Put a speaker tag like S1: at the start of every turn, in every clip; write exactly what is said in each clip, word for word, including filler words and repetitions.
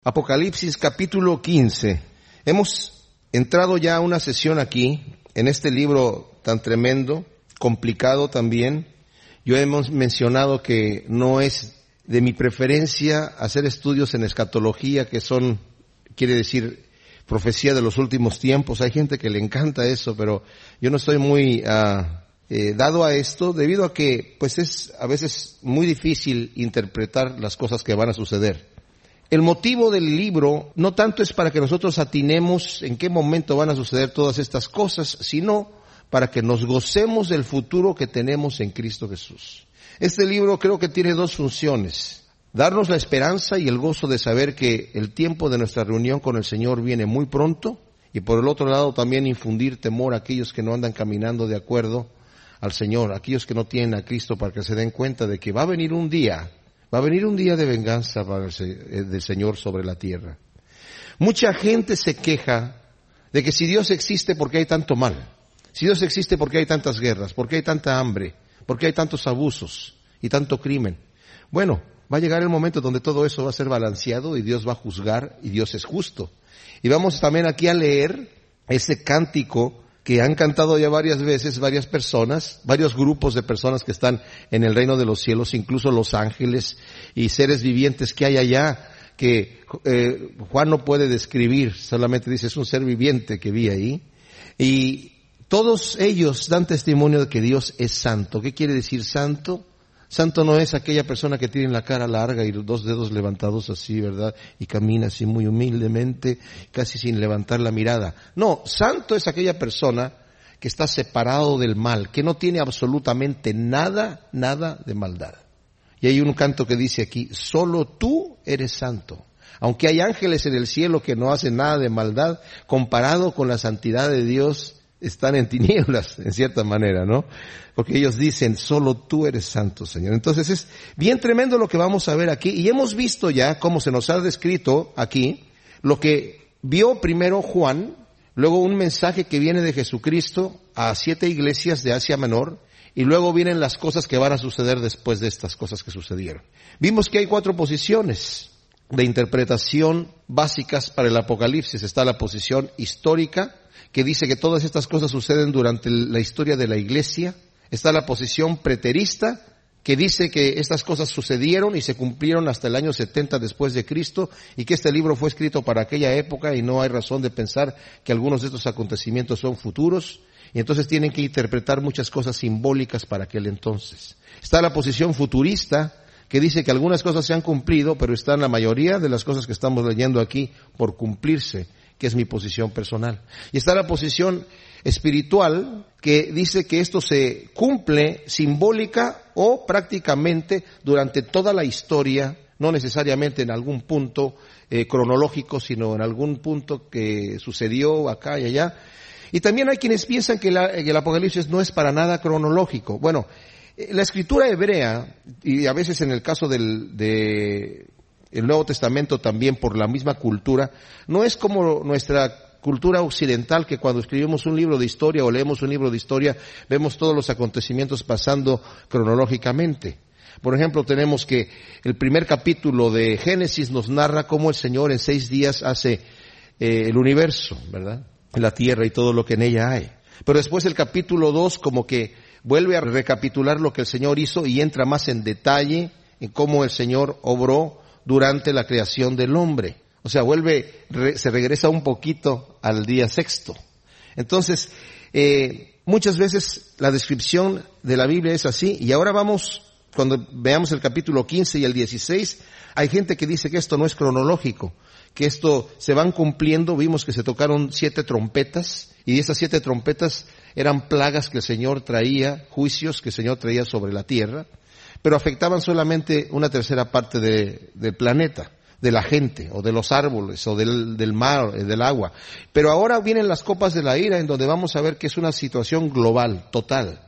S1: Apocalipsis capítulo quince. Hemos entrado ya a una sesión aquí, en este libro tan tremendo, complicado también. Yo hemos mencionado que no es de mi preferencia hacer estudios en escatología, que son, quiere decir, profecía de los últimos tiempos. Hay gente que le encanta eso, pero yo no estoy muy uh, eh, dado a esto, debido a que pues es a veces muy difícil interpretar las cosas que van a suceder. El motivo del libro no tanto es para que nosotros atinemos en qué momento van a suceder todas estas cosas, sino para que nos gocemos del futuro que tenemos en Cristo Jesús. Este libro creo que tiene dos funciones: darnos la esperanza y el gozo de saber que el tiempo de nuestra reunión con el Señor viene muy pronto, y por el otro lado también infundir temor a aquellos que no andan caminando de acuerdo al Señor, aquellos que no tienen a Cristo, para que se den cuenta de que va a venir un día Va a venir un día de venganza para el, del Señor sobre la tierra. Mucha gente se queja de que si Dios existe, ¿por qué hay tanto mal? Si Dios existe, ¿por qué hay tantas guerras? ¿Por qué hay tanta hambre? ¿Por qué hay tantos abusos y tanto crimen? Bueno, va a llegar el momento donde todo eso va a ser balanceado y Dios va a juzgar y Dios es justo. Y vamos también aquí a leer ese cántico que han cantado ya varias veces varias personas, varios grupos de personas que están en el reino de los cielos, incluso los ángeles y seres vivientes que hay allá, que eh, Juan no puede describir, solamente dice es un ser viviente que vi ahí. Y todos ellos dan testimonio de que Dios es santo. ¿Qué quiere decir santo? Santo no es aquella persona que tiene la cara larga y los dos dedos levantados así, ¿verdad? Y camina así muy humildemente, casi sin levantar la mirada. No, santo es aquella persona que está separado del mal, que no tiene absolutamente nada, nada de maldad. Y hay un canto que dice aquí, solo tú eres santo. Aunque hay ángeles en el cielo que no hacen nada de maldad, comparado con la santidad de Dios, están en tinieblas, en cierta manera, ¿no? Porque ellos dicen, solo tú eres santo, Señor. Entonces es bien tremendo lo que vamos a ver aquí. Y hemos visto ya cómo se nos ha descrito aquí lo que vio primero Juan, luego un mensaje que viene de Jesucristo a siete iglesias de Asia Menor, y luego vienen las cosas que van a suceder después de estas cosas que sucedieron. Vimos que hay cuatro posiciones de interpretación básicas para el Apocalipsis. Está la posición histórica, que dice que todas estas cosas suceden durante la historia de la iglesia. Está la posición preterista, que dice que estas cosas sucedieron y se cumplieron hasta el año setenta después de Cristo, y que este libro fue escrito para aquella época y no hay razón de pensar que algunos de estos acontecimientos son futuros, y entonces tienen que interpretar muchas cosas simbólicas para aquel entonces. Está la posición futurista, que dice que algunas cosas se han cumplido, pero están la mayoría de las cosas que estamos leyendo aquí por cumplirse, que es mi posición personal. Y está la posición espiritual, que dice que esto se cumple simbólica o prácticamente durante toda la historia, no necesariamente en algún punto eh, cronológico, sino en algún punto que sucedió acá y allá. Y también hay quienes piensan que, la, que el Apocalipsis no es para nada cronológico. Bueno, la escritura hebrea, y a veces en el caso del, de el Nuevo Testamento también por la misma cultura, no es como nuestra cultura occidental, que cuando escribimos un libro de historia o leemos un libro de historia, vemos todos los acontecimientos pasando cronológicamente. Por ejemplo, tenemos que el primer capítulo de Génesis nos narra cómo el Señor en seis días hace eh, el universo, ¿verdad? La tierra y todo lo que en ella hay. Pero después el capítulo dos como que vuelve a recapitular lo que el Señor hizo y entra más en detalle en cómo el Señor obró durante la creación del hombre. O sea, vuelve, re, se regresa un poquito al día sexto. Entonces, eh, muchas veces la descripción de la Biblia es así. Y ahora vamos, cuando veamos el capítulo quince y el dieciséis, hay gente que dice que esto no es cronológico, que esto se van cumpliendo. Vimos que se tocaron siete trompetas, y esas siete trompetas eran plagas que el Señor traía, juicios que el Señor traía sobre la tierra, pero afectaban solamente una tercera parte de, del planeta, de la gente, o de los árboles, o del, del mar, del agua. Pero ahora vienen las copas de la ira, en donde vamos a ver que es una situación global, total.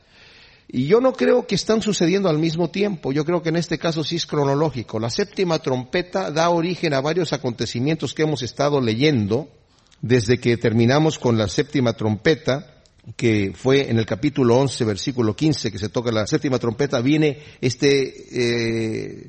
S1: Y yo no creo que están sucediendo al mismo tiempo. Yo creo que en este caso sí es cronológico. La séptima trompeta da origen a varios acontecimientos que hemos estado leyendo desde que terminamos con la séptima trompeta, que fue en el capítulo once, versículo quince, que se toca la séptima trompeta. Viene este eh,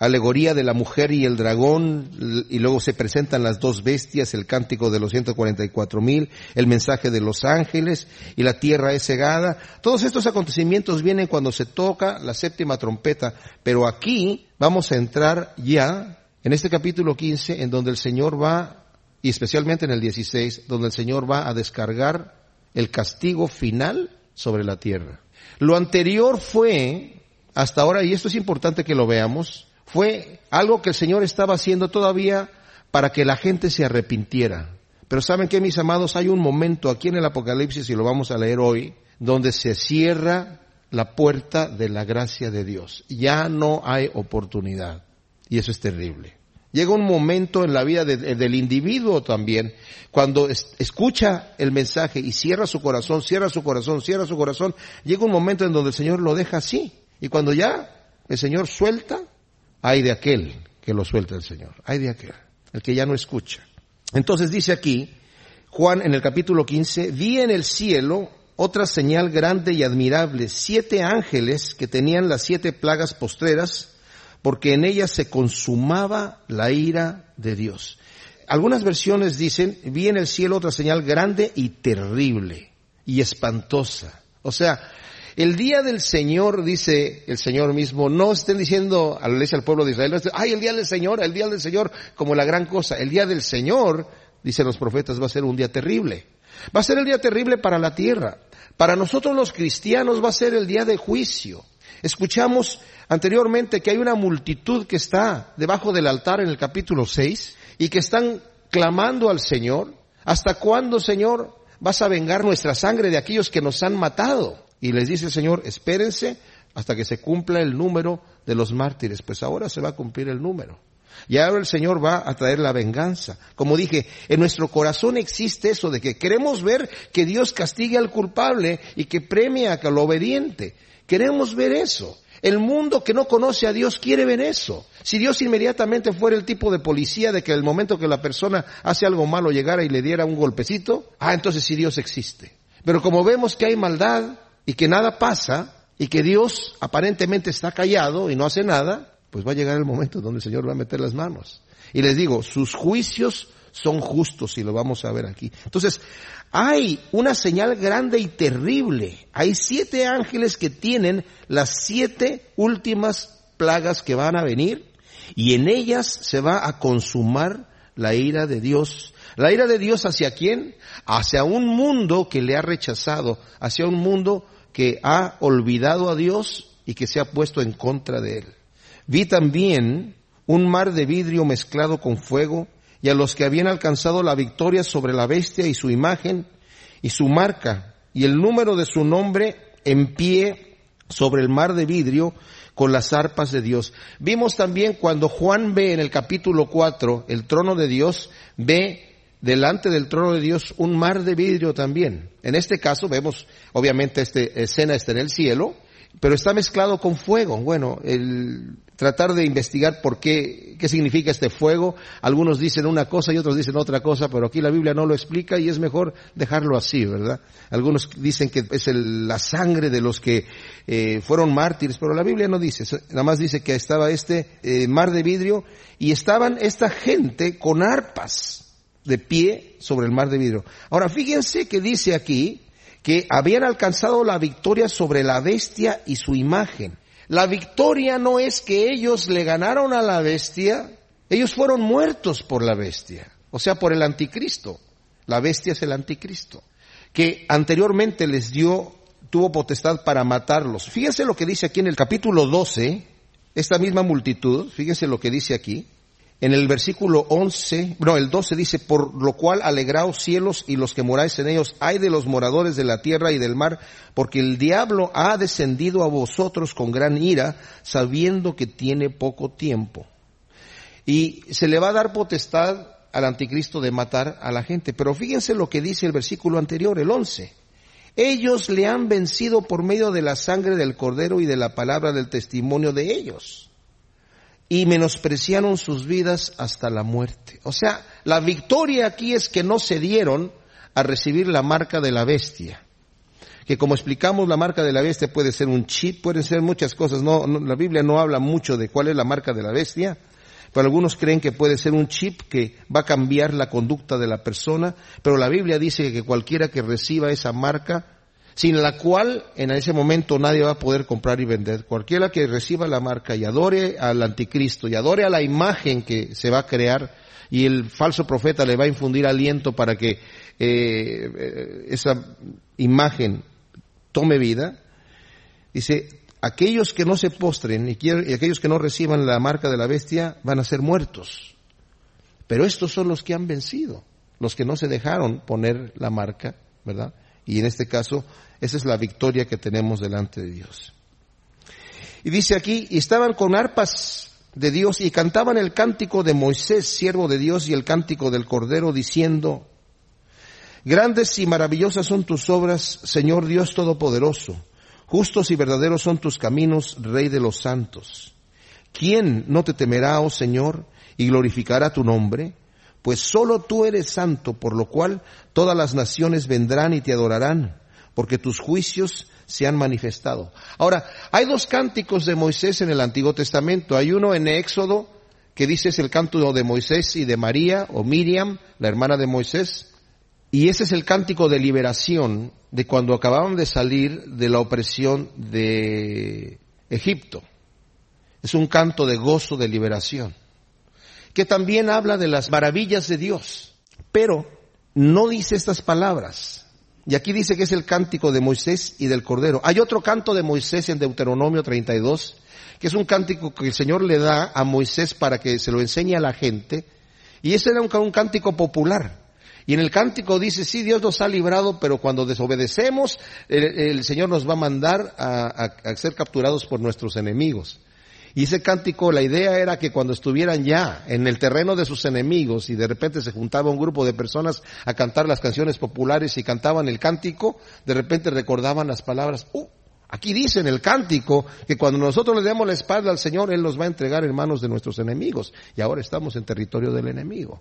S1: alegoría de la mujer y el dragón, y luego se presentan las dos bestias, el cántico de los ciento cuarenta y cuatro mil, el mensaje de los ángeles, y la tierra es cegada. Todos estos acontecimientos vienen cuando se toca la séptima trompeta, pero aquí vamos a entrar ya en este capítulo quince, en donde el Señor va, y especialmente en el dieciséis, donde el Señor va a descargar el castigo final sobre la tierra. Lo anterior fue, hasta ahora, y esto es importante que lo veamos, fue algo que el Señor estaba haciendo todavía para que la gente se arrepintiera. Pero ¿saben qué, mis amados? Hay un momento aquí en el Apocalipsis, y lo vamos a leer hoy, donde se cierra la puerta de la gracia de Dios. Ya no hay oportunidad. Y eso es terrible. Llega un momento en la vida de, de, del individuo también, cuando es, escucha el mensaje y cierra su corazón, cierra su corazón, cierra su corazón, llega un momento en donde el Señor lo deja así. Y cuando ya el Señor suelta, hay de aquel que lo suelta el Señor, hay de aquel, el que ya no escucha. Entonces dice aquí, Juan en el capítulo quince, vi en el cielo otra señal grande y admirable, siete ángeles que tenían las siete plagas postreras, porque en ellas se consumaba la ira de Dios. Algunas versiones dicen, vi en el cielo otra señal grande y terrible y espantosa. O sea, el día del Señor, dice el Señor mismo, no estén diciendo a la iglesia, al pueblo de Israel, ay, el día del Señor, el día del Señor, como la gran cosa. El día del Señor, dicen los profetas, va a ser un día terrible. Va a ser el día terrible para la tierra. Para nosotros los cristianos va a ser el día de juicio. Escuchamos anteriormente que hay una multitud que está debajo del altar en el capítulo seis y que están clamando al Señor. ¿Hasta cuándo, Señor, vas a vengar nuestra sangre de aquellos que nos han matado? Y les dice el Señor, espérense hasta que se cumpla el número de los mártires. Pues ahora se va a cumplir el número. Y ahora el Señor va a traer la venganza. Como dije, en nuestro corazón existe eso de que queremos ver que Dios castigue al culpable y que premie al obediente. Queremos ver eso. El mundo que no conoce a Dios quiere ver eso. Si Dios inmediatamente fuera el tipo de policía de que al momento que la persona hace algo malo llegara y le diera un golpecito, ah, entonces sí Dios existe. Pero como vemos que hay maldad y que nada pasa y que Dios aparentemente está callado y no hace nada, pues va a llegar el momento donde el Señor va a meter las manos. Y les digo, sus juicios son justos y lo vamos a ver aquí. Entonces, hay una señal grande y terrible. Hay siete ángeles que tienen las siete últimas plagas que van a venir y en ellas se va a consumar la ira de Dios. ¿La ira de Dios hacia quién? Hacia un mundo que le ha rechazado, hacia un mundo que ha olvidado a Dios y que se ha puesto en contra de Él. Vi también un mar de vidrio mezclado con fuego, y a los que habían alcanzado la victoria sobre la bestia y su imagen y su marca y el número de su nombre en pie sobre el mar de vidrio con las arpas de Dios. Vimos también cuando Juan ve en el capítulo cuatro el trono de Dios, ve delante del trono de Dios un mar de vidrio también. En este caso vemos, obviamente, esta escena está en el cielo, pero está mezclado con fuego. Bueno, el tratar de investigar por qué, qué significa este fuego. Algunos dicen una cosa y otros dicen otra cosa, pero aquí la Biblia no lo explica y es mejor dejarlo así, ¿verdad? Algunos dicen que es el, la sangre de los que eh, fueron mártires, pero la Biblia no dice, nada más dice que estaba este eh, mar de vidrio y estaban esta gente con arpas de pie sobre el mar de vidrio. Ahora, fíjense que dice aquí que habían alcanzado la victoria sobre la bestia y su imagen. La victoria no es que ellos le ganaron a la bestia, ellos fueron muertos por la bestia, o sea, por el anticristo. La bestia es el anticristo, que anteriormente les dio, tuvo potestad para matarlos. Fíjense lo que dice aquí en el capítulo doce, esta misma multitud, fíjense lo que dice aquí. En el versículo once, no, el doce dice, por lo cual alegraos cielos y los que moráis en ellos, ay de los moradores de la tierra y del mar, porque el diablo ha descendido a vosotros con gran ira, sabiendo que tiene poco tiempo. Y se le va a dar potestad al anticristo de matar a la gente. Pero fíjense lo que dice el versículo anterior, el once. Ellos le han vencido por medio de la sangre del cordero y de la palabra del testimonio de ellos. Y menospreciaron sus vidas hasta la muerte. O sea, la victoria aquí es que no cedieron a recibir la marca de la bestia. que como explicamos, la marca de la bestia puede ser un chip, pueden ser muchas cosas. No, no, la Biblia no habla mucho de cuál es la marca de la bestia, pero algunos creen que puede ser un chip que va a cambiar la conducta de la persona, pero la Biblia dice que cualquiera que reciba esa marca, sin la cual en ese momento nadie va a poder comprar y vender, cualquiera que reciba la marca y adore al anticristo y adore a la imagen que se va a crear, y el falso profeta le va a infundir aliento para que eh, esa imagen tome vida, dice, aquellos que no se postren y, quieren, y aquellos que no reciban la marca de la bestia van a ser muertos. Pero estos son los que han vencido, los que no se dejaron poner la marca, ¿verdad? Y en este caso, esa es la victoria que tenemos delante de Dios. Y dice aquí, y estaban con arpas de Dios y cantaban el cántico de Moisés, siervo de Dios, y el cántico del Cordero, diciendo, grandes y maravillosas son tus obras, Señor Dios Todopoderoso. Justos y verdaderos son tus caminos, Rey de los santos. ¿Quién no te temerá, oh Señor, y glorificará tu nombre? Pues solo tú eres santo, por lo cual todas las naciones vendrán y te adorarán, porque tus juicios se han manifestado. Ahora, hay dos cánticos de Moisés en el Antiguo Testamento. Hay uno en Éxodo, que dice es el canto de Moisés y de María, o Miriam, la hermana de Moisés. Y ese es el cántico de liberación de cuando acababan de salir de la opresión de Egipto. Es un canto de gozo, de liberación, que también habla de las maravillas de Dios, pero no dice estas palabras. Y aquí dice que es el cántico de Moisés y del Cordero. Hay otro canto de Moisés en Deuteronomio treinta y dos, que es un cántico que el Señor le da a Moisés para que se lo enseñe a la gente, y ese era un, un cántico popular. Y en el cántico dice, sí, Dios nos ha librado, pero cuando desobedecemos, el, el Señor nos va a mandar a, a, a ser capturados por nuestros enemigos. Y ese cántico, la idea era que cuando estuvieran ya en el terreno de sus enemigos y de repente se juntaba un grupo de personas a cantar las canciones populares y cantaban el cántico, de repente recordaban las palabras, uh, aquí dice en el cántico que cuando nosotros le demos la espalda al Señor, Él nos va a entregar en manos de nuestros enemigos. Y ahora estamos en territorio del enemigo.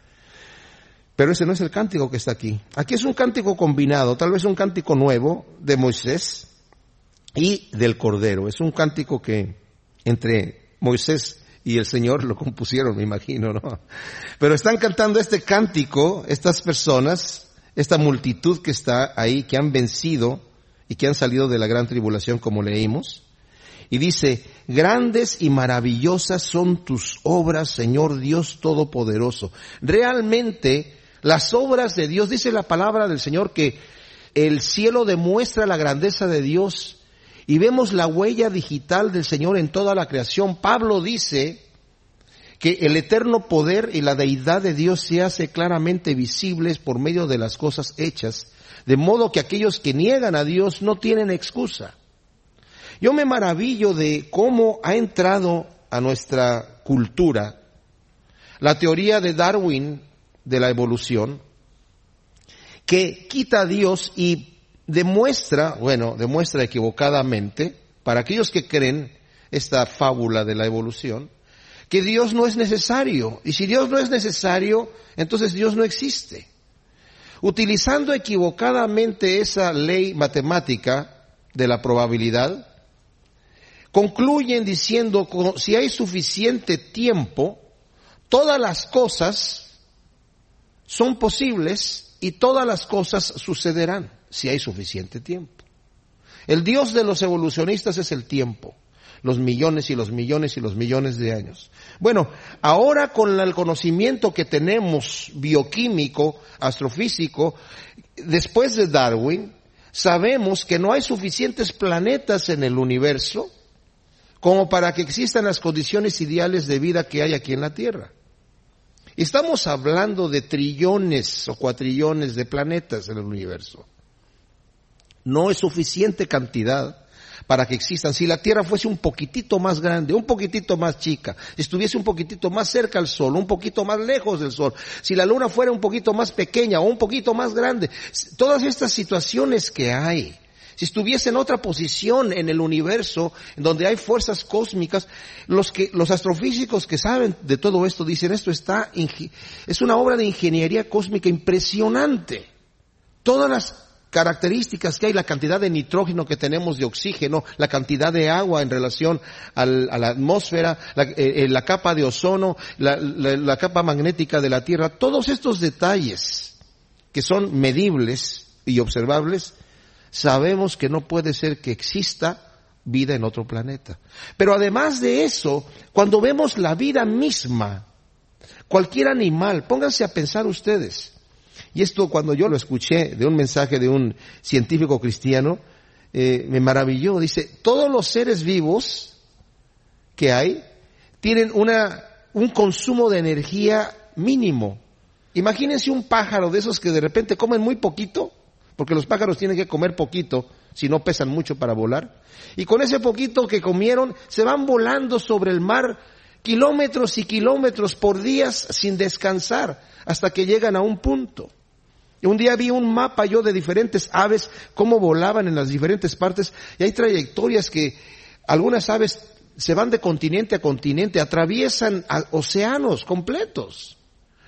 S1: Pero ese no es el cántico que está aquí. Aquí es un cántico combinado, tal vez un cántico nuevo de Moisés y del Cordero. Es un cántico que entre Moisés y el Señor lo compusieron, me imagino, ¿no? Pero están cantando este cántico, estas personas, esta multitud que está ahí, que han vencido y que han salido de la gran tribulación, como leímos. Y dice, grandes y maravillosas son tus obras, Señor Dios Todopoderoso. Realmente, las obras de Dios, dice la palabra del Señor que el cielo demuestra la grandeza de Dios y vemos la huella digital del Señor en toda la creación. Pablo dice que el eterno poder y la deidad de Dios se hace claramente visibles por medio de las cosas hechas, de modo que aquellos que niegan a Dios no tienen excusa. Yo me maravillo de cómo ha entrado a nuestra cultura la teoría de Darwin de la evolución, que quita a Dios y demuestra, bueno, demuestra equivocadamente, para aquellos que creen esta fábula de la evolución, que Dios no es necesario. Y si Dios no es necesario, entonces Dios no existe. Utilizando equivocadamente esa ley matemática de la probabilidad, concluyen diciendo, si hay suficiente tiempo, todas las cosas son posibles y todas las cosas sucederán, si hay suficiente tiempo. El Dios de los evolucionistas es el tiempo, los millones y los millones y los millones de años. Bueno, ahora con el conocimiento que tenemos bioquímico, astrofísico, después de Darwin, sabemos que no hay suficientes planetas en el universo como para que existan las condiciones ideales de vida que hay aquí en la Tierra. Estamos hablando de trillones o cuatrillones de planetas en el universo. No es suficiente cantidad para que existan. Si la Tierra fuese un poquitito más grande, un poquitito más chica, estuviese un poquitito más cerca al Sol, un poquito más lejos del Sol, si la Luna fuera un poquito más pequeña o un poquito más grande, todas estas situaciones que hay, si estuviese en otra posición en el universo, en donde hay fuerzas cósmicas, los que, los astrofísicos que saben de todo esto dicen, esto está, es una obra de ingeniería cósmica impresionante. Todas las características que hay, la cantidad de nitrógeno que tenemos, de oxígeno, la cantidad de agua en relación al, a la atmósfera, la, eh, la capa de ozono, la, la, la capa magnética de la Tierra, todos estos detalles que son medibles y observables, sabemos que no puede ser que exista vida en otro planeta. Pero además de eso, cuando vemos la vida misma, cualquier animal, pónganse a pensar ustedes, y esto cuando yo lo escuché de un mensaje de un científico cristiano, eh, me maravilló. Dice, todos los seres vivos que hay tienen una, un consumo de energía mínimo. Imagínense un pájaro de esos que de repente comen muy poquito, porque los pájaros tienen que comer poquito, si no pesan mucho para volar. Y con ese poquito que comieron, se van volando sobre el mar kilómetros y kilómetros por días sin descansar, hasta que llegan a un punto. Y un día vi un mapa yo de diferentes aves, cómo volaban en las diferentes partes, y hay trayectorias que algunas aves se van de continente a continente, atraviesan océanos completos.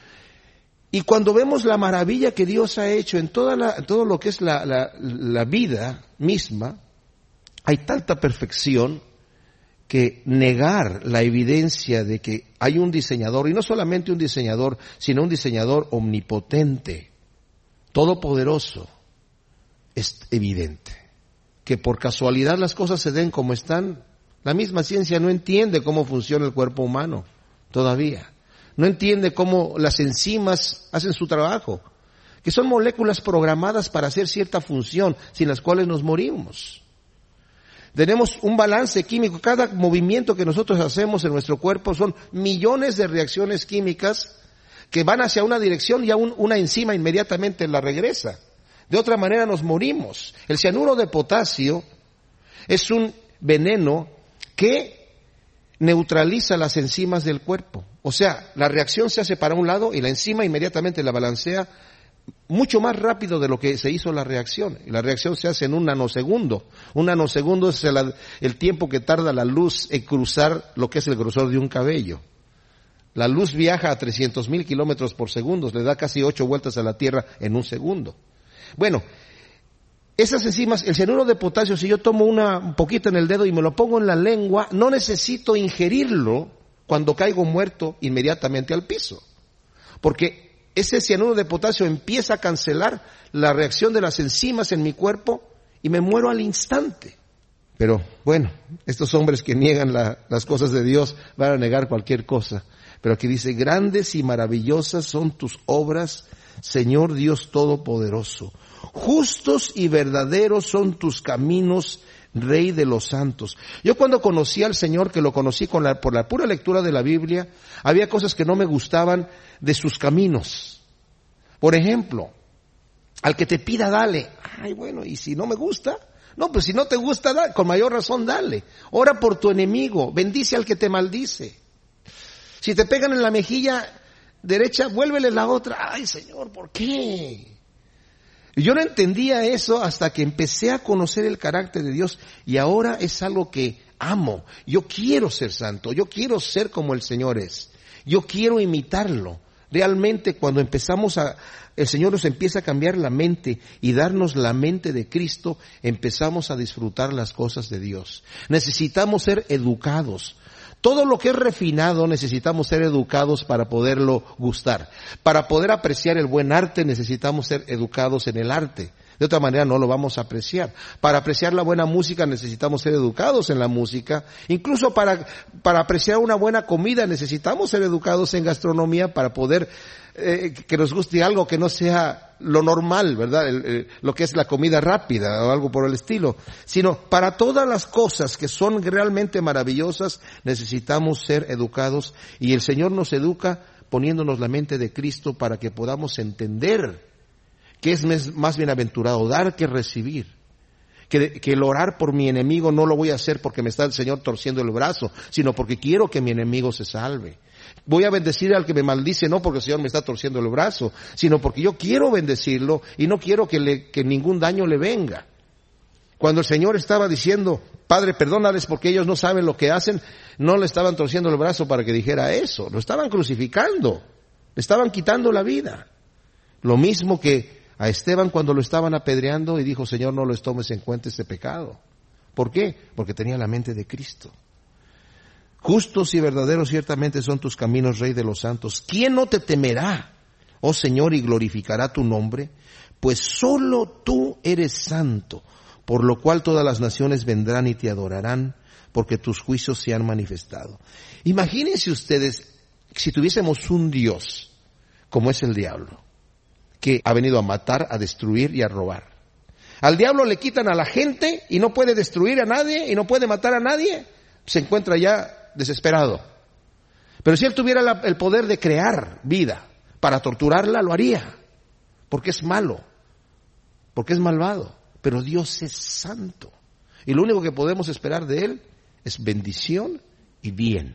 S1: Y cuando vemos la maravilla que Dios ha hecho en toda la, todo lo que es la, la, la vida misma, hay tanta perfección que negar la evidencia de que hay un diseñador, y no solamente un diseñador, sino un diseñador omnipotente, todopoderoso, es evidente. Que por casualidad las cosas se den como están. La misma ciencia no entiende cómo funciona el cuerpo humano todavía. No entiende cómo las enzimas hacen su trabajo, que son moléculas programadas para hacer cierta función, sin las cuales nos morimos. Tenemos un balance químico. Cada movimiento que nosotros hacemos en nuestro cuerpo son millones de reacciones químicas que van hacia una dirección y a un, una enzima inmediatamente la regresa. De otra manera nos morimos. El cianuro de potasio es un veneno que neutraliza las enzimas del cuerpo. O sea, la reacción se hace para un lado y la enzima inmediatamente la balancea mucho más rápido de lo que se hizo la reacción. Y la reacción se hace en un nanosegundo. Un nanosegundo es el, el tiempo que tarda la luz en cruzar lo que es el grosor de un cabello. La luz viaja a trescientos mil kilómetros por segundo, le da casi ocho vueltas a la Tierra en un segundo. Bueno, esas enzimas, el cianuro de potasio, si yo tomo una, un poquito en el dedo y me lo pongo en la lengua, no necesito ingerirlo cuando caigo muerto inmediatamente al piso. Porque ese cianuro de potasio empieza a cancelar la reacción de las enzimas en mi cuerpo y me muero al instante. Pero bueno, estos hombres que niegan la, las cosas de Dios van a negar cualquier cosa. Pero aquí dice, grandes y maravillosas son tus obras, Señor Dios Todopoderoso. Justos y verdaderos son tus caminos, Rey de los santos. Yo cuando conocí al Señor, que lo conocí con la, por la pura lectura de la Biblia, había cosas que no me gustaban de sus caminos. Por ejemplo, al que te pida, dale. Ay, bueno, ¿y si no me gusta? No, pues si no te gusta, da, con mayor razón dale. Ora por tu enemigo, bendice al que te maldice. Si te pegan en la mejilla derecha, vuélvele la otra. Ay, Señor, ¿por qué? Yo no entendía eso hasta que empecé a conocer el carácter de Dios, y ahora es algo que amo. Yo quiero ser santo, yo quiero ser como el Señor es. Yo quiero imitarlo. Realmente cuando empezamos a, el Señor nos empieza a cambiar la mente y darnos la mente de Cristo, empezamos a disfrutar las cosas de Dios. Necesitamos ser educados. Todo lo que es refinado necesitamos ser educados para poderlo gustar. Para poder apreciar el buen arte necesitamos ser educados en el arte. De otra manera no lo vamos a apreciar. Para apreciar la buena música necesitamos ser educados en la música. Incluso para, para apreciar una buena comida necesitamos ser educados en gastronomía para poder eh, que nos guste algo que no sea lo normal, ¿verdad? El, el, lo que es la comida rápida o algo por el estilo. Sino para todas las cosas que son realmente maravillosas necesitamos ser educados, y el Señor nos educa poniéndonos la mente de Cristo para que podamos entender que es más bienaventurado dar que recibir. Que, que el orar por mi enemigo no lo voy a hacer porque me está el Señor torciendo el brazo, sino porque quiero que mi enemigo se salve. Voy a bendecir al que me maldice no porque el Señor me está torciendo el brazo, sino porque yo quiero bendecirlo y no quiero que, le, que ningún daño le venga. Cuando el Señor estaba diciendo, Padre, perdónales porque ellos no saben lo que hacen, no le estaban torciendo el brazo para que dijera eso, lo estaban crucificando, le estaban quitando la vida. Lo mismo que a Esteban cuando lo estaban apedreando y dijo, Señor, no los tomes en cuenta este pecado. ¿Por qué? Porque tenía la mente de Cristo. Justos y verdaderos ciertamente son tus caminos, Rey de los santos. ¿Quién no te temerá, oh Señor, y glorificará tu nombre? Pues solo tú eres santo, por lo cual todas las naciones vendrán y te adorarán, porque tus juicios se han manifestado. Imagínense ustedes si tuviésemos un Dios como es el diablo, que ha venido a matar, a destruir y a robar. Al diablo le quitan a la gente y no puede destruir a nadie y no puede matar a nadie. Se encuentra ya desesperado. Pero si él tuviera la, el poder de crear vida para torturarla, lo haría. Porque es malo. Porque es malvado. Pero Dios es santo. Y lo único que podemos esperar de él es bendición y bien.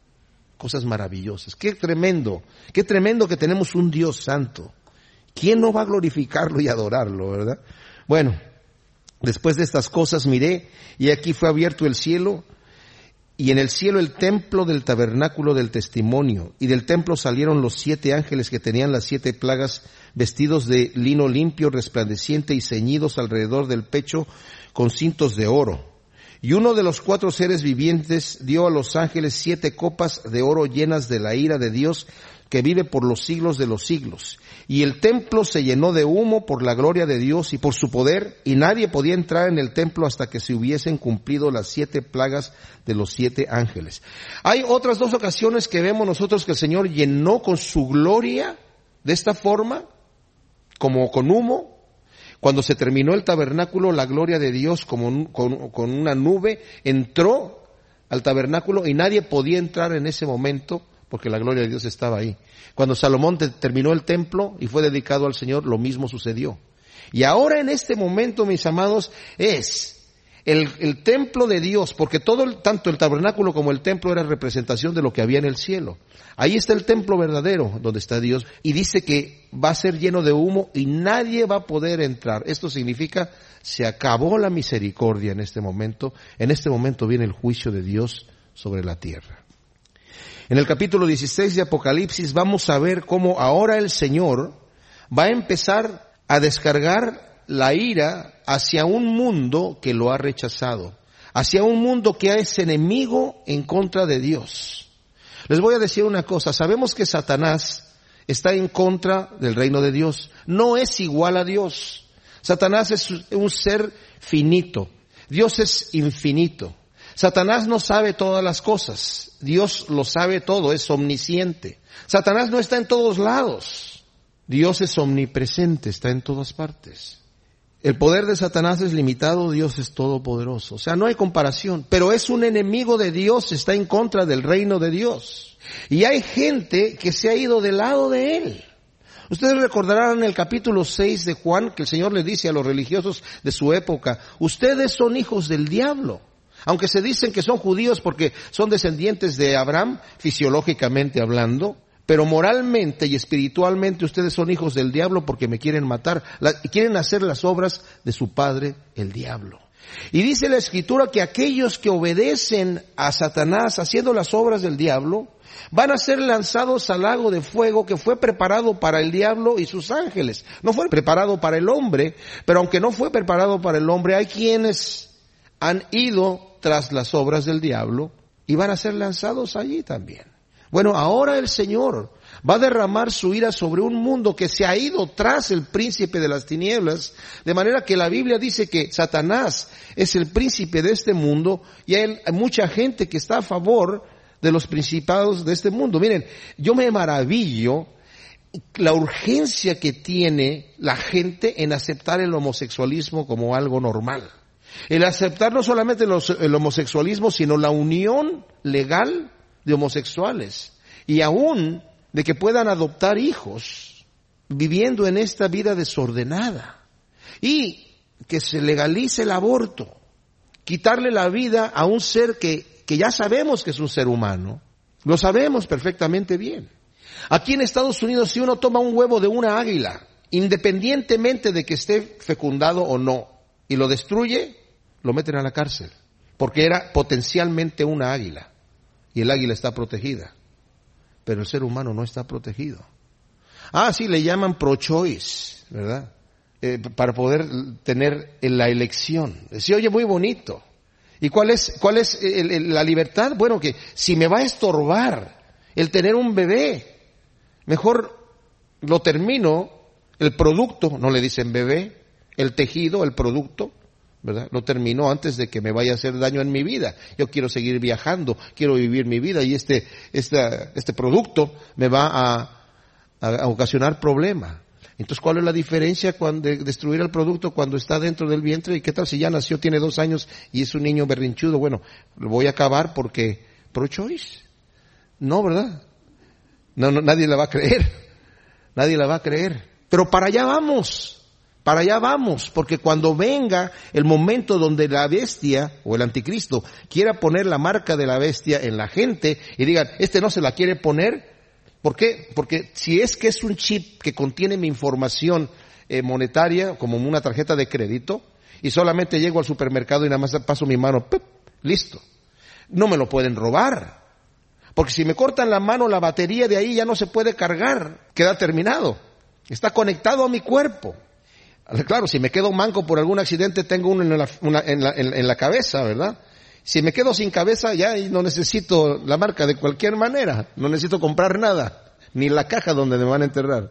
S1: Cosas maravillosas. Qué tremendo. Qué tremendo que tenemos un Dios santo. ¿Quién no va a glorificarlo y adorarlo, verdad? Bueno, después de estas cosas miré, y aquí fue abierto el cielo, y en el cielo el templo del tabernáculo del testimonio, y del templo salieron los siete ángeles que tenían las siete plagas, vestidos de lino limpio, resplandeciente, y ceñidos alrededor del pecho con cintos de oro. Y uno de los cuatro seres vivientes dio a los ángeles siete copas de oro llenas de la ira de Dios, que vive por los siglos de los siglos. Y el templo se llenó de humo por la gloria de Dios y por su poder, y nadie podía entrar en el templo hasta que se hubiesen cumplido las siete plagas de los siete ángeles. Hay otras dos ocasiones que vemos nosotros que el Señor llenó con su gloria de esta forma, como con humo. Cuando se terminó el tabernáculo, la gloria de Dios como con, con una nube entró al tabernáculo y nadie podía entrar en ese momento porque la gloria de Dios estaba ahí. Cuando Salomón te, terminó el templo y fue dedicado al Señor, lo mismo sucedió. Y ahora en este momento, mis amados, es el, el templo de Dios, porque todo el, tanto el tabernáculo como el templo era representación de lo que había en el cielo. Ahí está el templo verdadero, donde está Dios, y dice que va a ser lleno de humo y nadie va a poder entrar. Esto significa, se acabó la misericordia en este momento. En este momento viene el juicio de Dios sobre la tierra. En el capítulo dieciséis de Apocalipsis vamos a ver cómo ahora el Señor va a empezar a descargar la ira hacia un mundo que lo ha rechazado, hacia un mundo que es enemigo en contra de Dios. Les voy a decir una cosa, sabemos que Satanás está en contra del reino de Dios, no es igual a Dios. Satanás es un ser finito, Dios es infinito. Satanás no sabe todas las cosas, Dios lo sabe todo, es omnisciente. Satanás no está en todos lados, Dios es omnipresente, está en todas partes. El poder de Satanás es limitado, Dios es todopoderoso. O sea, no hay comparación, pero es un enemigo de Dios, está en contra del reino de Dios. Y hay gente que se ha ido del lado de él. Ustedes recordarán en el capítulo seis de Juan que el Señor le dice a los religiosos de su época, ustedes son hijos del diablo. Aunque se dicen que son judíos porque son descendientes de Abraham, fisiológicamente hablando, pero moralmente y espiritualmente ustedes son hijos del diablo porque me quieren matar, la, quieren hacer las obras de su padre, el diablo. Y dice la Escritura que aquellos que obedecen a Satanás haciendo las obras del diablo, van a ser lanzados al lago de fuego que fue preparado para el diablo y sus ángeles. No fue preparado para el hombre, pero aunque no fue preparado para el hombre, hay quienes han ido tras las obras del diablo y van a ser lanzados allí también. Bueno, ahora el Señor va a derramar su ira sobre un mundo que se ha ido tras el príncipe de las tinieblas, de manera que la Biblia dice que Satanás es el príncipe de este mundo y hay mucha gente que está a favor de los principados de este mundo. Miren, yo me maravillo la urgencia que tiene la gente en aceptar el homosexualismo como algo normal. El aceptar no solamente los, el homosexualismo, sino la unión legal de homosexuales y aún de que puedan adoptar hijos viviendo en esta vida desordenada y que se legalice el aborto, quitarle la vida a un ser que, que ya sabemos que es un ser humano, lo sabemos perfectamente bien. Aquí en Estados Unidos, si uno toma un huevo de una águila, independientemente de que esté fecundado o no, y lo destruye, lo meten a la cárcel, porque era potencialmente una águila, y el águila está protegida, pero el ser humano no está protegido. Ah, sí, le llaman pro-choice, ¿verdad? eh, para poder tener la elección. Se oye muy bonito. ¿Y cuál es, cuál es el, el, la libertad? Bueno, que si me va a estorbar el tener un bebé, mejor lo termino, el producto, no le dicen bebé, el tejido, el producto, ¿verdad? Lo termino antes de que me vaya a hacer daño en mi vida. Yo quiero seguir viajando, quiero vivir mi vida y este, este, este producto me va a, a, a ocasionar problema. Entonces, ¿cuál es la diferencia cuando, de destruir el producto cuando está dentro del vientre? ¿Y qué tal si ya nació, tiene dos años y es un niño berrinchudo? Bueno, lo voy a acabar porque pro-choice. No, ¿verdad? No, no, nadie la va a creer. Nadie la va a creer. Pero para allá vamos. Para allá vamos, porque cuando venga el momento donde la bestia o el anticristo quiera poner la marca de la bestia en la gente y digan, este no se la quiere poner, ¿por qué? Porque si es que es un chip que contiene mi información eh, monetaria, como una tarjeta de crédito, y solamente llego al supermercado y nada más paso mi mano, ¡pip!, listo. No me lo pueden robar, porque si me cortan la mano, la batería de ahí ya no se puede cargar, queda terminado, está conectado a mi cuerpo. Claro, si me quedo manco por algún accidente, tengo uno en la, una, en la, en, en la cabeza, ¿verdad? Si me quedo sin cabeza, ya no necesito la marca de cualquier manera. No necesito comprar nada, ni la caja donde me van a enterrar.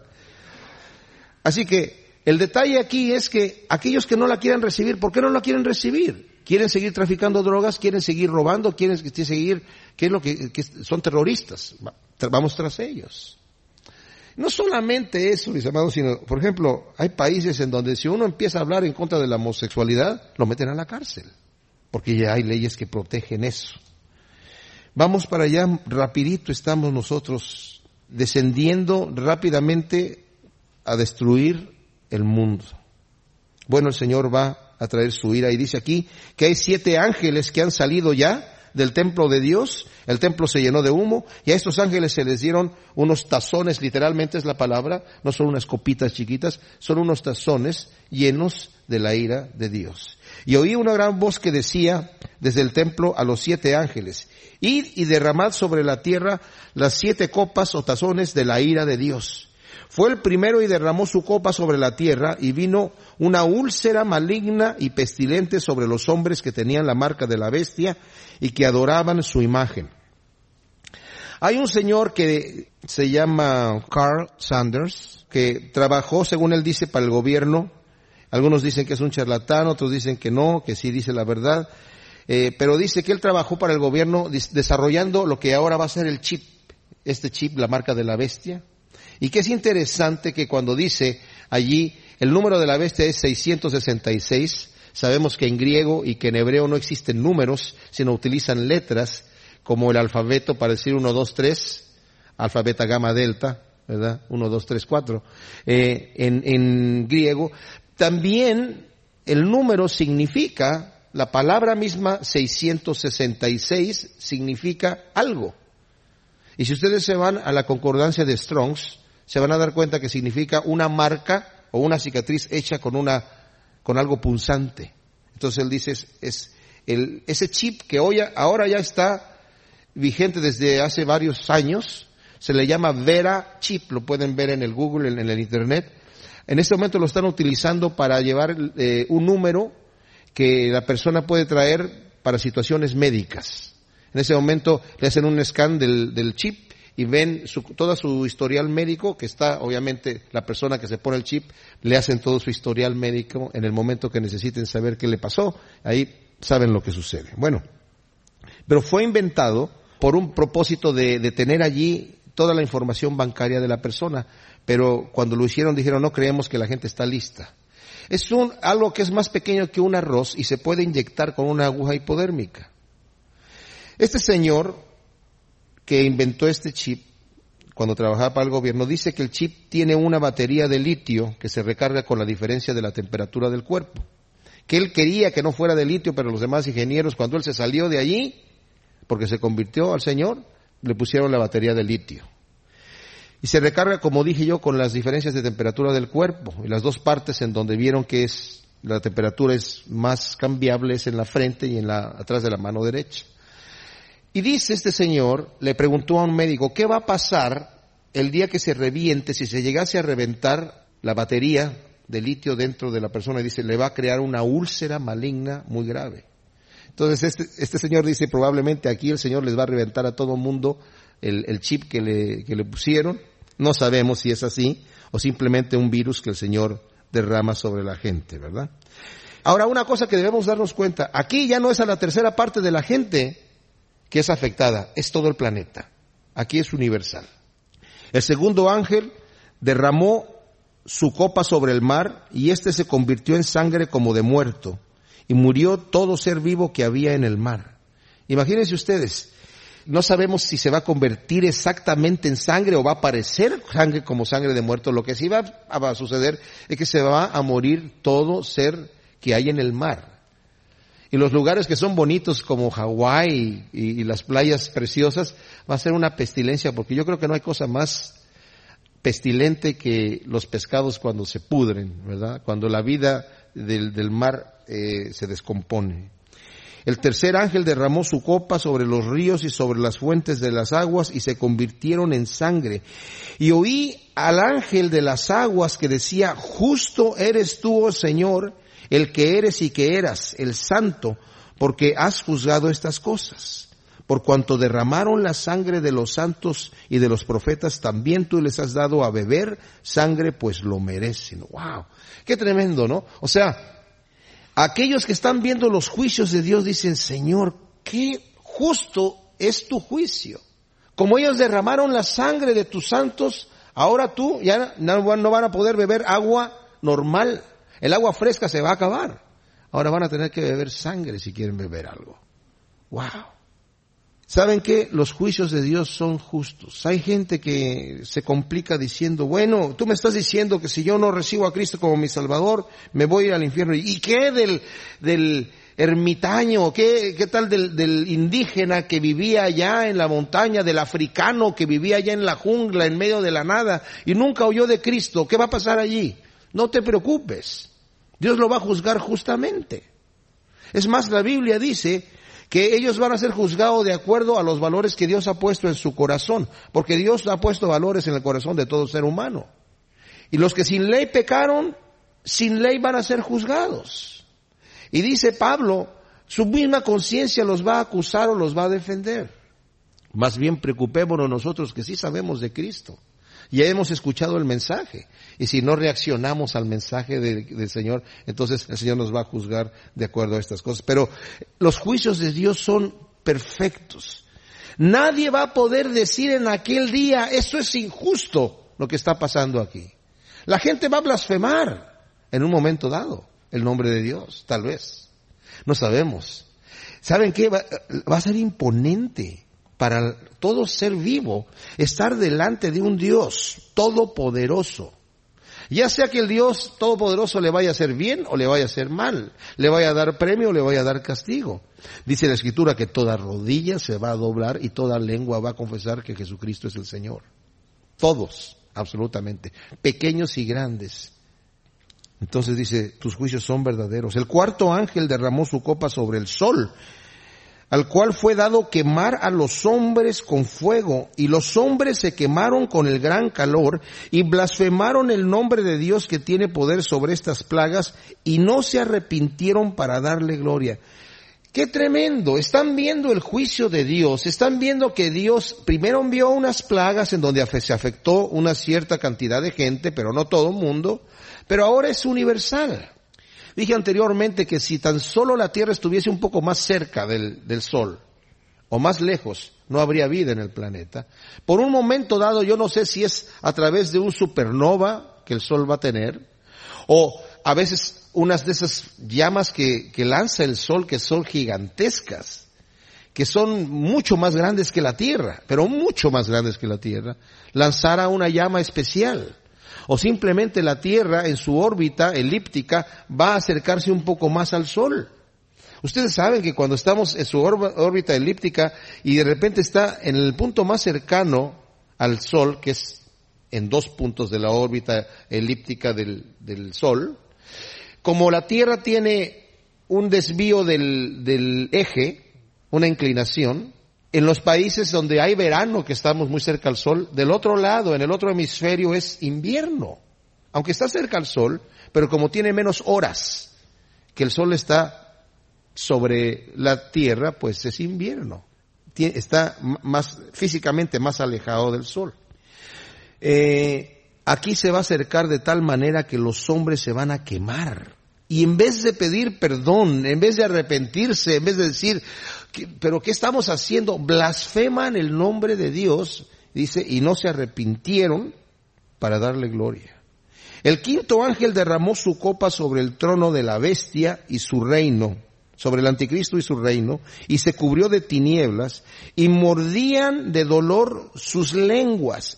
S1: Así que el detalle aquí es que aquellos que no la quieren recibir, ¿por qué no la quieren recibir? ¿Quieren seguir traficando drogas? ¿Quieren seguir robando? ¿Quieren seguir? ¿Qué es lo que, que son terroristas? Vamos tras ellos. No solamente eso, mis amados, sino, por ejemplo, hay países en donde si uno empieza a hablar en contra de la homosexualidad, lo meten a la cárcel, porque ya hay leyes que protegen eso. Vamos para allá, rapidito estamos nosotros descendiendo rápidamente a destruir el mundo. Bueno, el Señor va a traer su ira y dice aquí que hay siete ángeles que han salido ya del templo de Dios. El templo se llenó de humo y a estos ángeles se les dieron unos tazones, literalmente es la palabra, no son unas copitas chiquitas, son unos tazones llenos de la ira de Dios. Y oí una gran voz que decía desde el templo a los siete ángeles, id y derramad sobre la tierra las siete copas o tazones de la ira de Dios. Fue el primero y derramó su copa sobre la tierra y vino una úlcera maligna y pestilente sobre los hombres que tenían la marca de la bestia y que adoraban su imagen. Hay un señor que se llama Carl Sanders, que trabajó, según él dice, para el gobierno. Algunos dicen que es un charlatán, otros dicen que no, que sí dice la verdad. Eh, pero dice que él trabajó para el gobierno desarrollando lo que ahora va a ser el chip, este chip, la marca de la bestia. Y que es interesante que cuando dice allí el número de la bestia es seiscientos sesenta y seis, sabemos que en griego y que en hebreo no existen números, sino utilizan letras como el alfabeto para decir uno, dos, tres, alfa, beta, gamma, delta, ¿verdad? uno, dos, tres, cuatro, eh, en, en griego. También el número significa, la palabra misma seiscientos sesenta y seis significa algo. Y si ustedes se van a la concordancia de Strong's, se van a dar cuenta que significa una marca o una cicatriz hecha con una, con algo punzante. Entonces él dice, es, es el, ese chip que hoy, ahora ya está vigente desde hace varios años, se le llama Vera Chip, lo pueden ver en el Google, en, en el Internet. En este momento lo están utilizando para llevar eh, un número que la persona puede traer para situaciones médicas. En ese momento le hacen un scan del, del chip y ven su, todo su historial médico, que está, obviamente, la persona que se pone el chip, le hacen todo su historial médico en el momento que necesiten saber qué le pasó. Ahí saben lo que sucede. Bueno, pero fue inventado por un propósito de, de tener allí toda la información bancaria de la persona, pero cuando lo hicieron dijeron, no creemos que la gente está lista. Es un, algo que es más pequeño que un arroz y se puede inyectar con una aguja hipodérmica. Este señor que inventó este chip, cuando trabajaba para el gobierno, dice que el chip tiene una batería de litio que se recarga con la diferencia de la temperatura del cuerpo. Que él quería que no fuera de litio, pero los demás ingenieros, cuando él se salió de allí, porque se convirtió al Señor, le pusieron la batería de litio. Y se recarga, como dije yo, con las diferencias de temperatura del cuerpo. Y las dos partes en donde vieron que es la temperatura es más cambiable es en la frente y en la atrás de la mano derecha. Y dice este señor, le preguntó a un médico, ¿qué va a pasar el día que se reviente, si se llegase a reventar la batería de litio dentro de la persona y dice, le va a crear una úlcera maligna muy grave. Entonces este, este señor dice, probablemente aquí el Señor les va a reventar a todo mundo el, el chip que le, que le pusieron. No sabemos si es así o simplemente un virus que el Señor derrama sobre la gente, ¿verdad? Ahora, una cosa que debemos darnos cuenta, aquí ya no es a la tercera parte de la gente que es afectada, es todo el planeta. Aquí es universal. El segundo ángel derramó su copa sobre el mar y éste se convirtió en sangre como de muerto y murió todo ser vivo que había en el mar. Imagínense ustedes, no sabemos si se va a convertir exactamente en sangre o va a parecer sangre como sangre de muerto. Lo que sí va a suceder es que se va a morir todo ser que hay en el mar. Y los lugares que son bonitos como Hawái y, y, y las playas preciosas, va a ser una pestilencia, porque yo creo que no hay cosa más pestilente que los pescados cuando se pudren, ¿verdad? Cuando la vida del, del mar eh, se descompone. El tercer ángel derramó su copa sobre los ríos y sobre las fuentes de las aguas y se convirtieron en sangre. Y oí al ángel de las aguas que decía, justo eres tú, oh Señor, el que eres y que eras, el santo, porque has juzgado estas cosas. Por cuanto derramaron la sangre de los santos y de los profetas, también tú les has dado a beber sangre, pues lo merecen. ¡Wow! ¡Qué tremendo!, ¿no? O sea, aquellos que están viendo los juicios de Dios dicen, Señor, qué justo es tu juicio. Como ellos derramaron la sangre de tus santos, ahora tú ya no van a poder beber agua normal. El agua fresca se va a acabar. Ahora van a tener que beber sangre si quieren beber algo. ¡Wow! ¿Saben qué? Los juicios de Dios son justos. Hay gente que se complica diciendo, bueno, tú me estás diciendo que si yo no recibo a Cristo como mi Salvador, me voy a ir al infierno. ¿Y qué del, del ermitaño? ¿Qué, qué tal del, del indígena que vivía allá en la montaña, del africano que vivía allá en la jungla, en medio de la nada, y nunca oyó de Cristo? ¿Qué va a pasar allí? No te preocupes. Dios lo va a juzgar justamente. Es más, la Biblia dice que ellos van a ser juzgados de acuerdo a los valores que Dios ha puesto en su corazón, porque Dios ha puesto valores en el corazón de todo ser humano. Y los que sin ley pecaron, sin ley van a ser juzgados. Y dice Pablo, su misma conciencia los va a acusar o los va a defender. Más bien preocupémonos nosotros que sí sabemos de Cristo. Ya hemos escuchado el mensaje. Y si no reaccionamos al mensaje de, del Señor, entonces el Señor nos va a juzgar de acuerdo a estas cosas. Pero los juicios de Dios son perfectos. Nadie va a poder decir en aquel día, esto es injusto lo que está pasando aquí. La gente va a blasfemar en un momento dado el nombre de Dios, tal vez. No sabemos. ¿Saben qué? Va, va a ser imponente para todo ser vivo estar delante de un Dios todopoderoso. Ya sea que el Dios todopoderoso le vaya a hacer bien o le vaya a hacer mal, le vaya a dar premio o le vaya a dar castigo. Dice la Escritura que toda rodilla se va a doblar y toda lengua va a confesar que Jesucristo es el Señor. Todos, absolutamente, pequeños y grandes. Entonces dice, tus juicios son verdaderos. El cuarto ángel derramó su copa sobre el sol, al cual fue dado quemar a los hombres con fuego, y los hombres se quemaron con el gran calor, y blasfemaron el nombre de Dios que tiene poder sobre estas plagas, y no se arrepintieron para darle gloria. ¡Qué tremendo! Están viendo el juicio de Dios, están viendo que Dios primero envió unas plagas en donde se afectó una cierta cantidad de gente, pero no todo el mundo, pero ahora es universal. Dije anteriormente que si tan solo la Tierra estuviese un poco más cerca del, del Sol, o más lejos, no habría vida en el planeta. Por un momento dado, yo no sé si es a través de un supernova que el Sol va a tener, o a veces unas de esas llamas que, que lanza el Sol, que son gigantescas, que son mucho más grandes que la Tierra, pero mucho más grandes que la Tierra, lanzara una llama especial. O simplemente la Tierra en su órbita elíptica va a acercarse un poco más al Sol. Ustedes saben que cuando estamos en su órbita elíptica y de repente está en el punto más cercano al Sol, que es en dos puntos de la órbita elíptica del, del Sol, como la Tierra tiene un desvío del, del eje, una inclinación, en los países donde hay verano, que estamos muy cerca al sol, del otro lado, en el otro hemisferio, es invierno. aunque está cerca al sol, pero como tiene menos horas que el sol está sobre la tierra, pues es invierno. Está más físicamente más alejado del sol. Eh, aquí se va a acercar de tal manera que los hombres se van a quemar. Y en vez de pedir perdón, en vez de arrepentirse, en vez de decir, ¿pero qué estamos haciendo? Blasfeman el nombre de Dios, dice, y no se arrepintieron para darle gloria. El quinto ángel derramó su copa sobre el trono de la bestia y su reino, sobre el anticristo y su reino, y se cubrió de tinieblas, y mordían de dolor sus lenguas,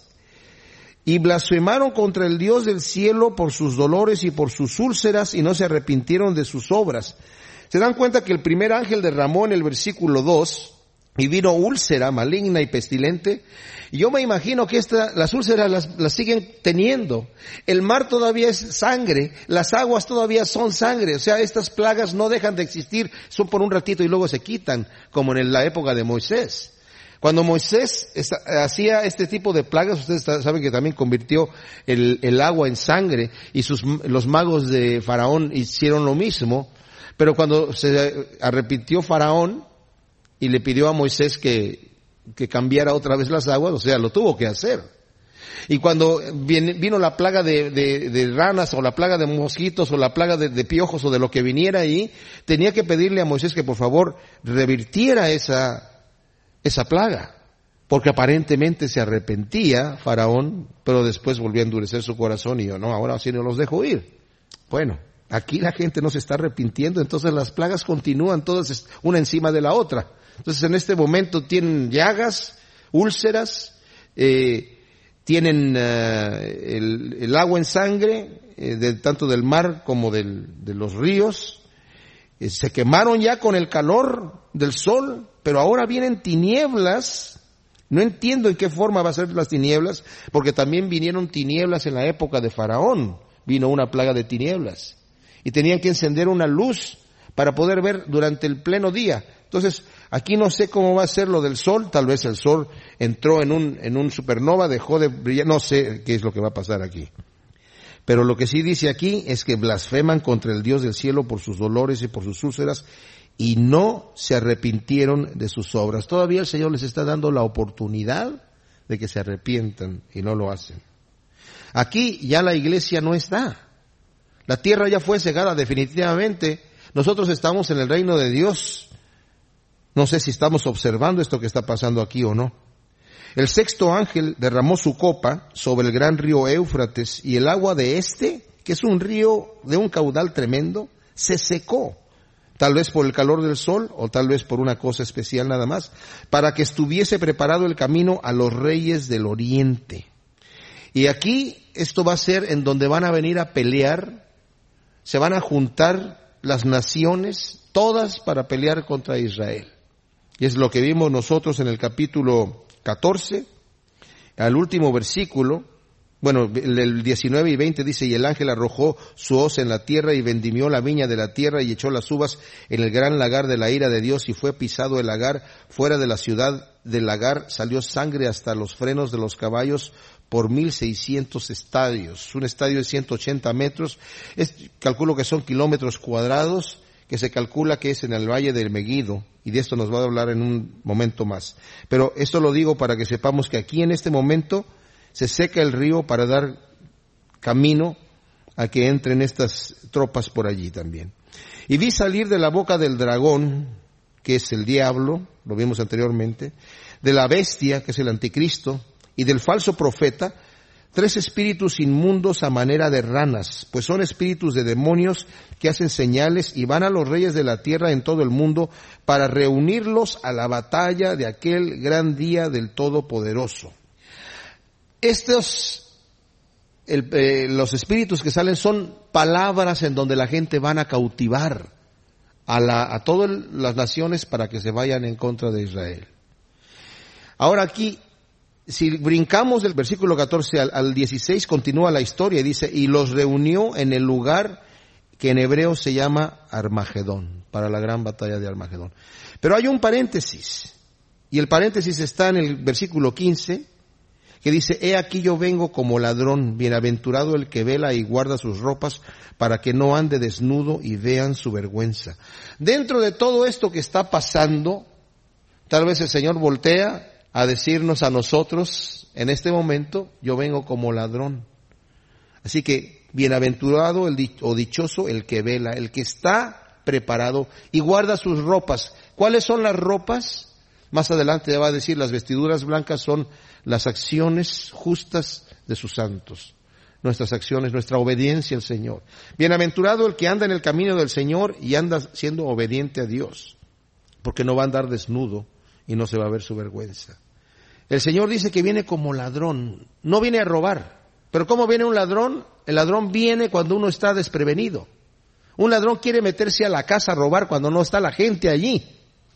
S1: y blasfemaron contra el Dios del cielo por sus dolores y por sus úlceras, y no se arrepintieron de sus obras. Se dan cuenta que el primer ángel derramó en el versículo dos, y vino úlcera maligna y pestilente. Y yo me imagino que esta, las úlceras las, las siguen teniendo. El mar todavía es sangre, las aguas todavía son sangre. O sea, estas plagas no dejan de existir, son por un ratito y luego se quitan, como en la época de Moisés. Cuando Moisés hacía este tipo de plagas, ustedes saben que también convirtió el, el agua en sangre, y sus, los magos de Faraón hicieron lo mismo. Pero cuando se arrepintió Faraón y le pidió a Moisés que, que cambiara otra vez las aguas, o sea, lo tuvo que hacer. Y cuando vino la plaga de, de, de ranas, o la plaga de mosquitos, o la plaga de, de piojos, o de lo que viniera ahí, tenía que pedirle a Moisés que por favor revirtiera esa, esa plaga. Porque aparentemente se arrepentía Faraón, pero después volvió a endurecer su corazón y yo, no, ahora sí no los dejo ir. Bueno, aquí la gente no se está arrepintiendo, entonces las plagas continúan todas una encima de la otra. Entonces en este momento tienen llagas, úlceras, eh, tienen uh, el, el agua en sangre, eh, de, tanto del mar como del, de los ríos. Eh, se quemaron ya con el calor del sol, pero ahora vienen tinieblas. No entiendo en qué forma va a ser las tinieblas, porque también vinieron tinieblas en la época de Faraón. Vino una plaga de tinieblas. Y tenían que encender una luz para poder ver durante el pleno día. Entonces, aquí no sé cómo va a ser lo del sol. Tal vez el sol entró en un, en un supernova, dejó de brillar. No sé qué es lo que va a pasar aquí. Pero lo que sí dice aquí es que blasfeman contra el Dios del cielo por sus dolores y por sus úlceras, y no se arrepintieron de sus obras. Todavía el Señor les está dando la oportunidad de que se arrepientan y no lo hacen. Aquí ya la iglesia no está. La tierra ya fue cegada definitivamente. Nosotros estamos en el reino de Dios. No sé si estamos observando esto que está pasando aquí o no. El sexto ángel derramó su copa sobre el gran río Éufrates, y el agua de este, que es un río de un caudal tremendo, se secó. Tal vez por el calor del sol, o tal vez por una cosa especial nada más, para que estuviese preparado el camino a los reyes del oriente. Y aquí esto va a ser en donde van a venir a pelear, se van a juntar las naciones, todas para pelear contra Israel. Y es lo que vimos nosotros en el capítulo catorce, al último versículo. Bueno, el diecinueve y veinte dice, y el ángel arrojó su hoz en la tierra y vendimió la viña de la tierra y echó las uvas en el gran lagar de la ira de Dios, y fue pisado el lagar. Fuera de la ciudad del lagar salió sangre hasta los frenos de los caballos por mil seiscientos estadios. Un estadio de ciento ochenta metros, es, calculo que son kilómetros cuadrados, que se calcula que es en el valle del Meguido, y de esto nos va a hablar en un momento más. Pero esto lo digo para que sepamos que aquí en este momento se seca el río para dar camino a que entren estas tropas por allí también. Y vi salir de la boca del dragón, que es el diablo, lo vimos anteriormente, de la bestia, que es el anticristo, y del falso profeta, tres espíritus inmundos a manera de ranas, pues son espíritus de demonios que hacen señales y van a los reyes de la tierra en todo el mundo para reunirlos a la batalla de aquel gran día del Todopoderoso. Estos, el, eh, los espíritus que salen son palabras en donde la gente van a cautivar a, la, a todas las naciones para que se vayan en contra de Israel. Ahora aquí, si brincamos del versículo catorce al, al dieciséis, continúa la historia y dice, y los reunió en el lugar que en hebreo se llama Armagedón, para la gran batalla de Armagedón. Pero hay un paréntesis, y el paréntesis está en el versículo quince, que dice, he aquí yo vengo como ladrón, bienaventurado el que vela y guarda sus ropas para que no ande desnudo y vean su vergüenza. Dentro de todo esto que está pasando, tal vez el Señor voltea a decirnos a nosotros, en este momento, yo vengo como ladrón. Así que, bienaventurado el di- o dichoso el que vela, el que está preparado y guarda sus ropas. ¿Cuáles son las ropas? Más adelante ya va a decir, las vestiduras blancas son las acciones justas de sus santos. Nuestras acciones, nuestra obediencia al Señor. Bienaventurado el que anda en el camino del Señor y anda siendo obediente a Dios, porque no va a andar desnudo y no se va a ver su vergüenza. El Señor dice que viene como ladrón, no viene a robar. Pero ¿cómo viene un ladrón? El ladrón viene cuando uno está desprevenido. Un ladrón quiere meterse a la casa a robar cuando no está la gente allí.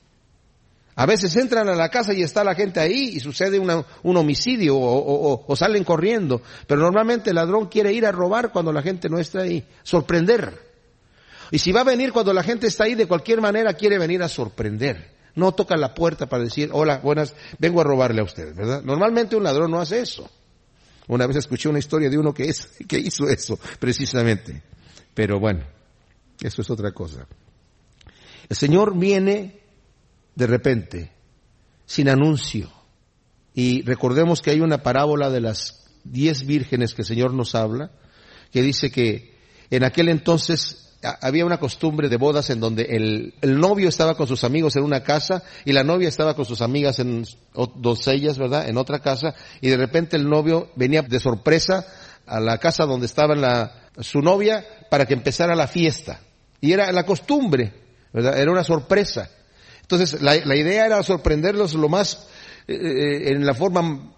S1: A veces entran a la casa y está la gente ahí y sucede una, un homicidio o, o, o, o salen corriendo. Pero normalmente el ladrón quiere ir a robar cuando la gente no está ahí, sorprender. Y si va a venir cuando la gente está ahí, de cualquier manera quiere venir a sorprender. No toca la puerta para decir, hola, buenas, vengo a robarle a ustedes, ¿verdad? Normalmente un ladrón no hace eso. Una vez escuché una historia de uno que, es, que hizo eso, precisamente. Pero bueno, eso es otra cosa. El Señor viene de repente, sin anuncio. Y recordemos que hay una parábola de las diez vírgenes que el Señor nos habla, que dice que en aquel entonces había una costumbre de bodas en donde el, el novio estaba con sus amigos en una casa y la novia estaba con sus amigas en doncellas, ¿verdad?, en otra casa, y de repente el novio venía de sorpresa a la casa donde estaba la, su novia para que empezara la fiesta. Y era la costumbre, ¿verdad?, era una sorpresa. Entonces la, la idea era sorprenderlos lo más, eh, en la forma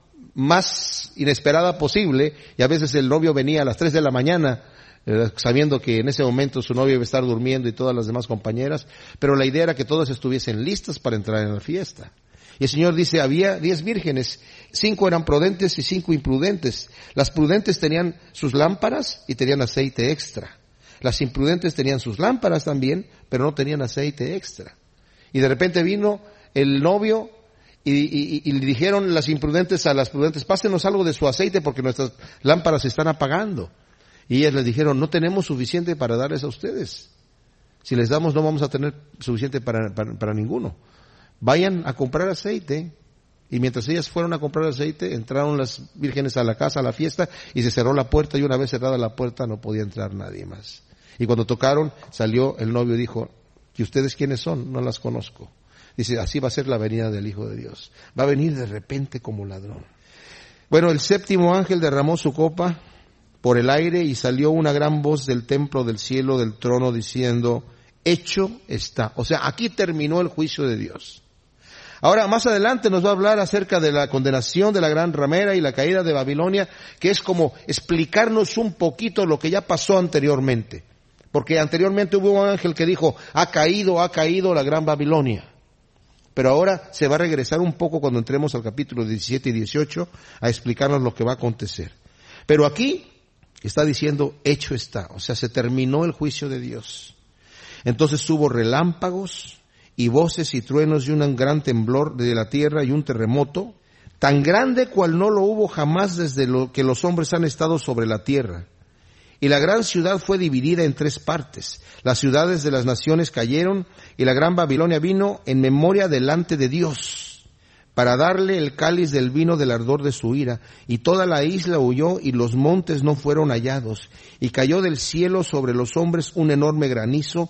S1: más inesperada posible, y a veces el novio venía a las tres de la mañana, eh, sabiendo que en ese momento su novia iba a estar durmiendo y todas las demás compañeras, pero la idea era que todas estuviesen listas para entrar en la fiesta. Y el Señor dice, había diez vírgenes, cinco eran prudentes y cinco imprudentes. Las prudentes tenían sus lámparas y tenían aceite extra. Las imprudentes tenían sus lámparas también, pero no tenían aceite extra. Y de repente vino el novio y, y, y le dijeron las imprudentes a las prudentes, pásenos algo de su aceite porque nuestras lámparas se están apagando. Y ellas les dijeron, no tenemos suficiente para darles a ustedes. Si les damos no vamos a tener suficiente para, para, para ninguno. Vayan a comprar aceite. Y mientras ellas fueron a comprar aceite, entraron las vírgenes a la casa, a la fiesta, y se cerró la puerta, y una vez cerrada la puerta no podía entrar nadie más. Y cuando tocaron, salió el novio y dijo, ¿y ustedes quiénes son? No las conozco. Dice, así va a ser la venida del Hijo de Dios. Va a venir de repente como ladrón. Bueno, el séptimo ángel derramó su copa por el aire y salió una gran voz del templo del cielo, del trono, diciendo, hecho está. O sea, aquí terminó el juicio de Dios. Ahora, más adelante nos va a hablar acerca de la condenación de la gran ramera y la caída de Babilonia, que es como explicarnos un poquito lo que ya pasó anteriormente. Porque anteriormente hubo un ángel que dijo, ha caído, ha caído la gran Babilonia. Pero ahora se va a regresar un poco cuando entremos al capítulo diecisiete y dieciocho a explicarnos lo que va a acontecer. Pero aquí está diciendo, hecho está. O sea, se terminó el juicio de Dios. Entonces hubo relámpagos y voces y truenos y un gran temblor de la tierra y un terremoto, tan grande cual no lo hubo jamás desde lo que los hombres han estado sobre la tierra. Y la gran ciudad fue dividida en tres partes. Las ciudades de las naciones cayeron y la gran Babilonia vino en memoria delante de Dios para darle el cáliz del vino del ardor de su ira. Y toda la isla huyó y los montes no fueron hallados. Y cayó del cielo sobre los hombres un enorme granizo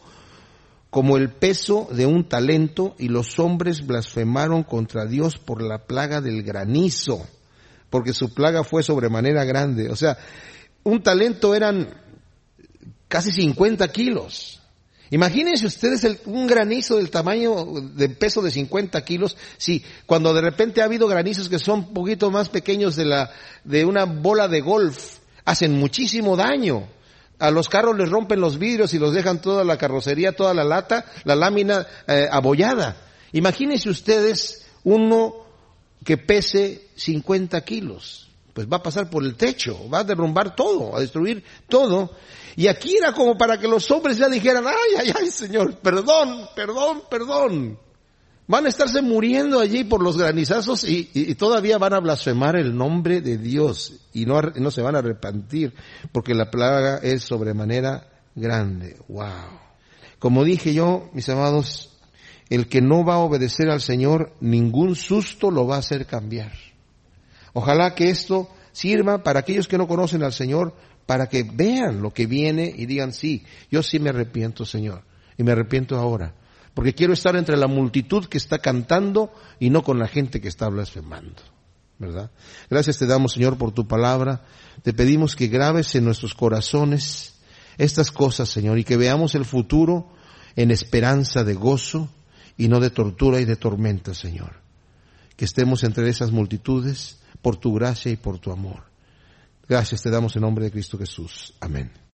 S1: como el peso de un talento, y los hombres blasfemaron contra Dios por la plaga del granizo, porque su plaga fue sobremanera grande. O sea, un talento eran casi cincuenta kilos. Imagínense ustedes el, un granizo del tamaño, de peso de cincuenta kilos. Sí, cuando de repente ha habido granizos que son un poquito más pequeños de la, de una bola de golf, hacen muchísimo daño. A los carros les rompen los vidrios y los dejan toda la carrocería, toda la lata, la lámina eh, abollada. Imagínense ustedes uno que pese cincuenta kilos. Pues va a pasar por el techo, va a derrumbar todo, a destruir todo. Y aquí era como para que los hombres ya dijeran, ay, ay, ay, Señor, perdón, perdón, perdón. Van a estarse muriendo allí por los granizazos y, y, y todavía van a blasfemar el nombre de Dios y no, no se van a arrepentir porque la plaga es sobremanera grande. Wow. Como dije yo, mis amados, el que no va a obedecer al Señor, ningún susto lo va a hacer cambiar. Ojalá que esto sirva para aquellos que no conocen al Señor, para que vean lo que viene y digan, sí, yo sí me arrepiento, Señor, y me arrepiento ahora, porque quiero estar entre la multitud que está cantando y no con la gente que está blasfemando, ¿verdad? Gracias te damos, Señor, por tu palabra. Te pedimos que grabes en nuestros corazones estas cosas, Señor, y que veamos el futuro en esperanza de gozo y no de tortura y de tormenta, Señor. Que estemos entre esas multitudes por tu gracia y por tu amor. Gracias te damos en nombre de Cristo Jesús. Amén.